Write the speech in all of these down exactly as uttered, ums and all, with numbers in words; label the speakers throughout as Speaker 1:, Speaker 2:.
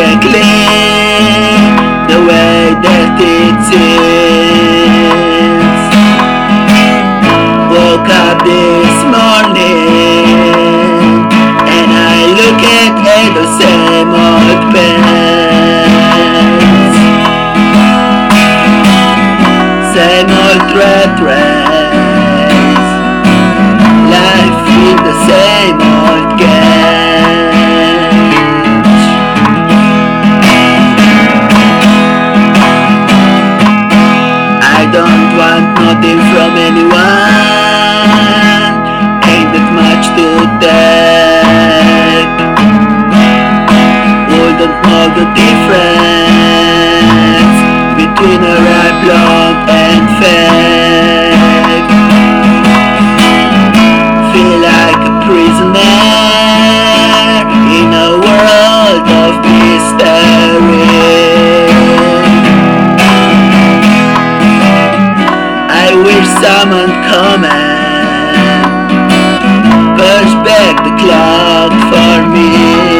Speaker 1: exactly the way that it seems. Woke up this morning and I look at the same old pants, same old red race, life in the same old cage. I don't want nothing from anyone, ain't that much to take. Wouldn't know the difference between a right blonde and fake. Feel like a prisoner in a world of mystery. I wish someone come and push back the clock for me.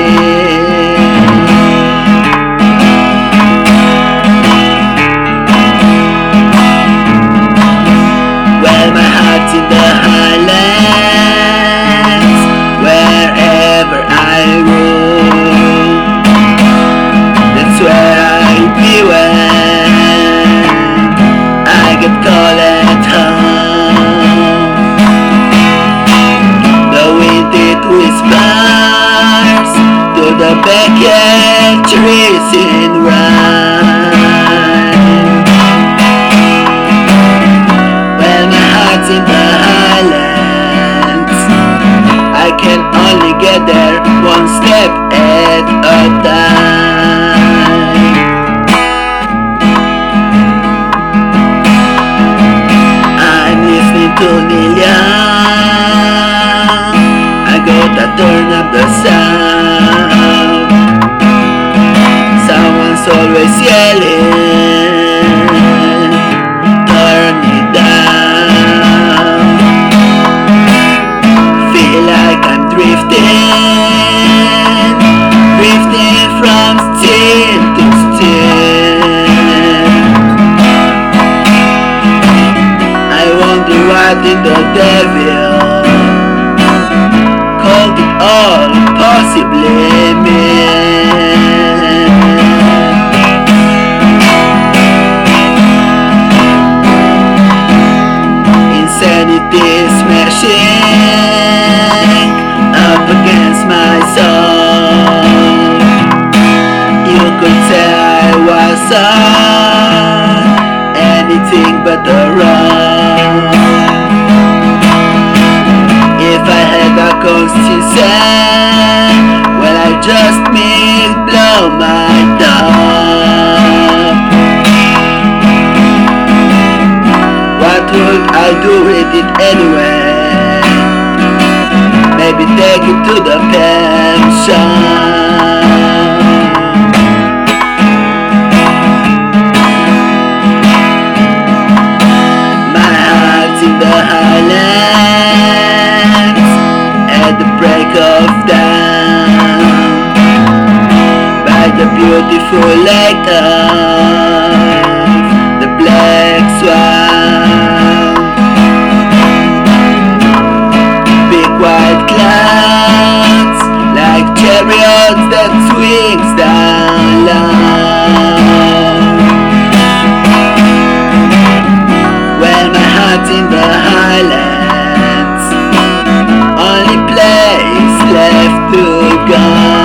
Speaker 1: Well, my heart's in the highlands, wherever I roam. That's where I'll be when I get called at home. The wind it whispers to the backyard trees in rhyme. Well, my heart's in the highlands, I can only get there one step at a time. I'm listening to Neil Young, I gotta turn up the sound. Someone's always yelling, turn it down. Feel like I'm drifting, drifting from steel to steel. I wonder what did the devil called it all possibly mean. Insanity smashing up against my soul. You could say I was on anything but the wrong. If I had a conscience, well, I just may blow my top. What would I do with it anyway? Maybe take it to the pension. My heart's in the highlands at the break of dawn, by the beautiful lake of the Black Swan. Big white clouds like chariots that swings down low. Well, my heart's in the highlands, only place left to go.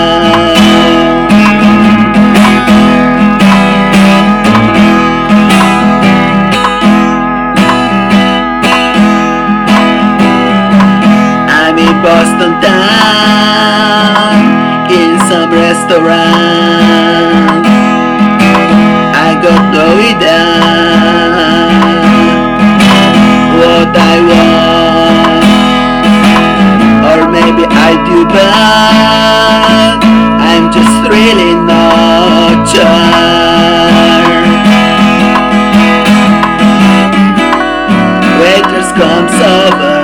Speaker 1: I'm in Boston town, in some restaurant. I got no idea what I want, or maybe I do, but I'm just really not sure. Waitress comes over,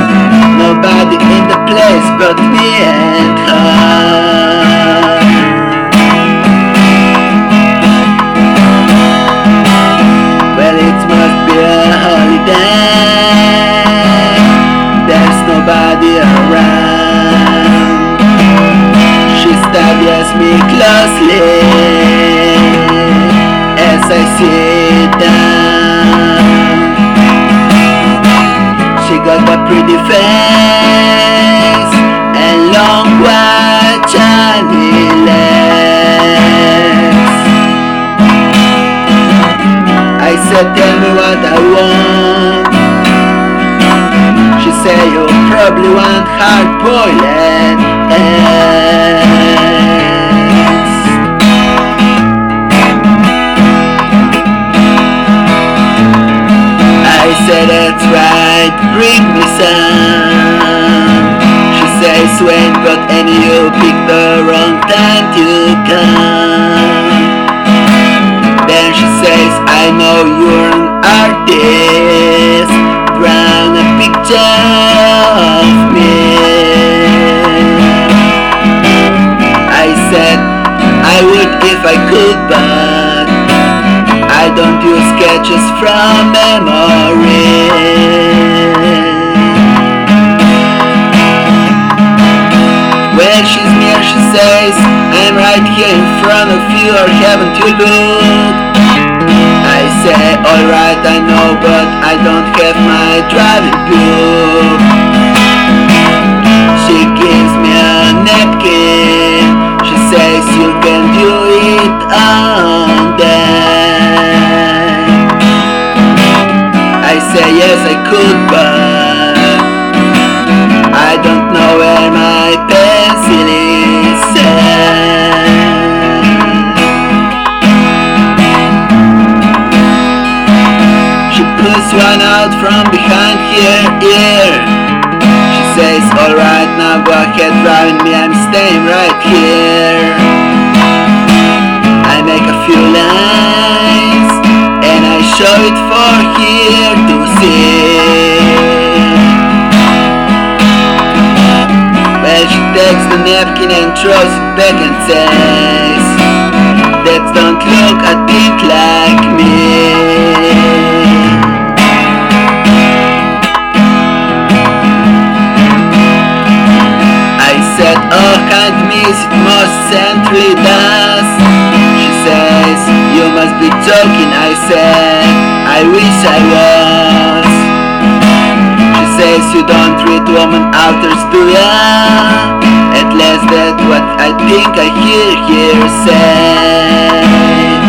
Speaker 1: nobody in the place but me and her. around. She studies me closely as I sit down. She got a pretty face and long white shiny legs. I said, tell me what I want. She said, you probably want hard-boiled eggs. I said, that's right, bring me some. She says, you ain't got any, you picked the wrong time to come. Then she says, I know you're an artist, drawn a picture of me. I said, I would if I could, but I don't use sketches from memory. When she's near, she says, I'm right here in front of you, or haven't you looked? I say, alright, I know, but I don't have my driving book. She gives me a napkin. She says, you can do it on that. I say, yes, I could, but I don't know where my pencil is at. Pulls one out from behind her ear. She says, alright, now go ahead, driving me, I'm staying right here. I make a few lines and I show it for here to see. Well, she takes the napkin and throws it back and says, that don't look a bit like me. Said, oh, can't miss it, most certainly does. She says, you must be joking. I said, I wish I was. She says, you don't treat woman alters, do ya? At least that's what I think I hear her say.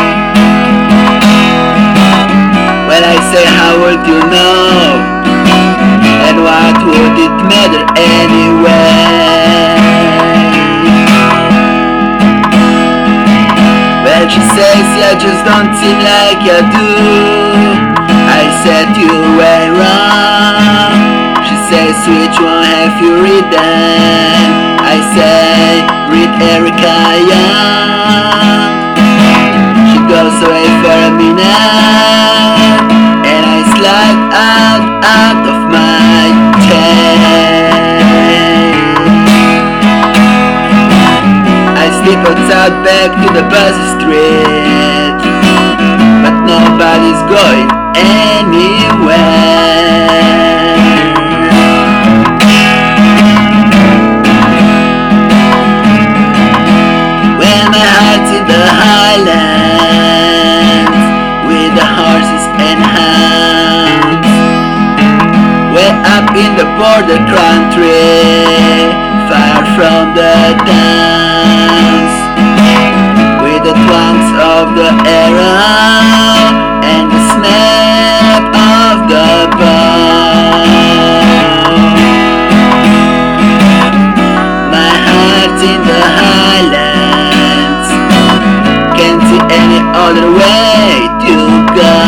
Speaker 1: Well, I say, how would you know? And what would it matter anyway? Well, she says, you just don't seem like you do. I said, you were wrong. She says, which one have you written? I say, read Erica Young. She goes away for a minute and I slide out, out of my chair. I slip outside back to the bus street, but nobody's going anywhere. When my heart's in the highlands with the horses and hounds, way up in the border country, far from the towns, with the twangs of the arrow and the snap of the bow. My heart's in the highlands, can't see any other way to go.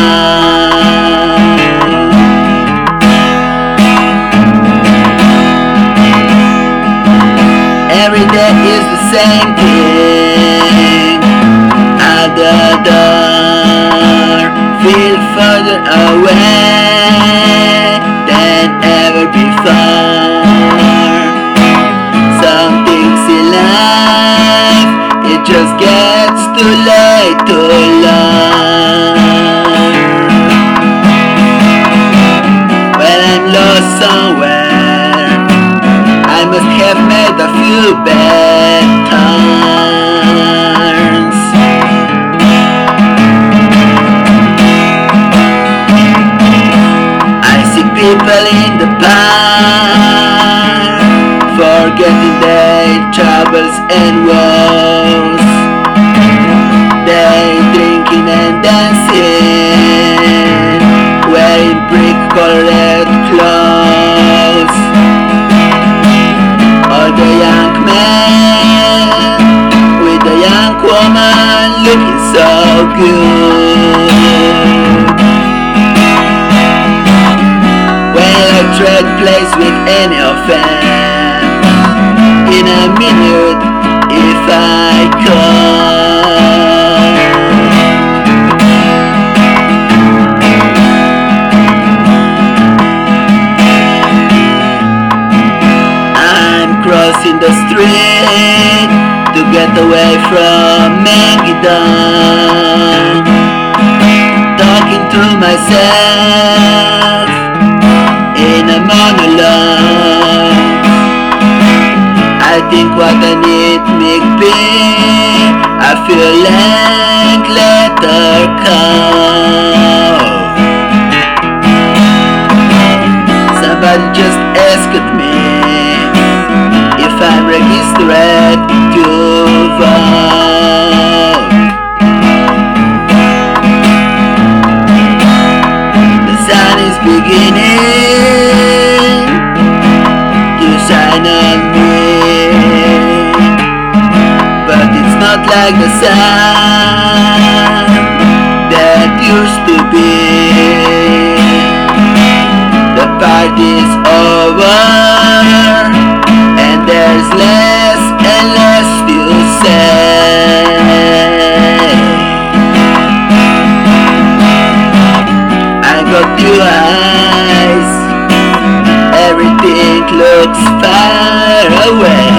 Speaker 1: Every day is the same thing. At the door, feel further away than ever before. Some things in life, it just gets too late to learn. Well, I'm lost somewhere have made a few bad turns. I see people in the park, forgetting their troubles and woes. They drinking and dancing, wearing brick-colored clothes. All the young men with the young woman looking so good. Well, I trade place with any of them in a minute if I could. Crossing the street to get away from Megiddo, talking to myself in a monologue. I think what I need may be I feel like let her go. Somebody just asked me if I'm registered to vote. The sun is beginning to shine on me, but it's not like the sun that used to be. The party's over, there's less and less to say. I got two eyes, everything looks far away.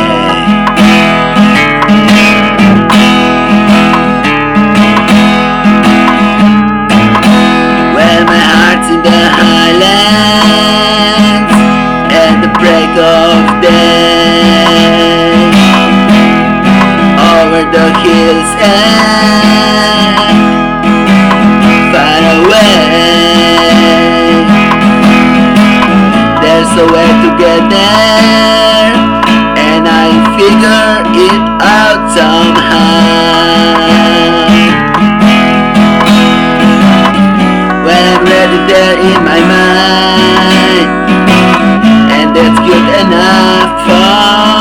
Speaker 1: Well, my heart's in the highlands at the break of day, over the hills and far away. There's a way to get there, and I figure it out somehow. When I'm ready there in my mind, and that's good enough for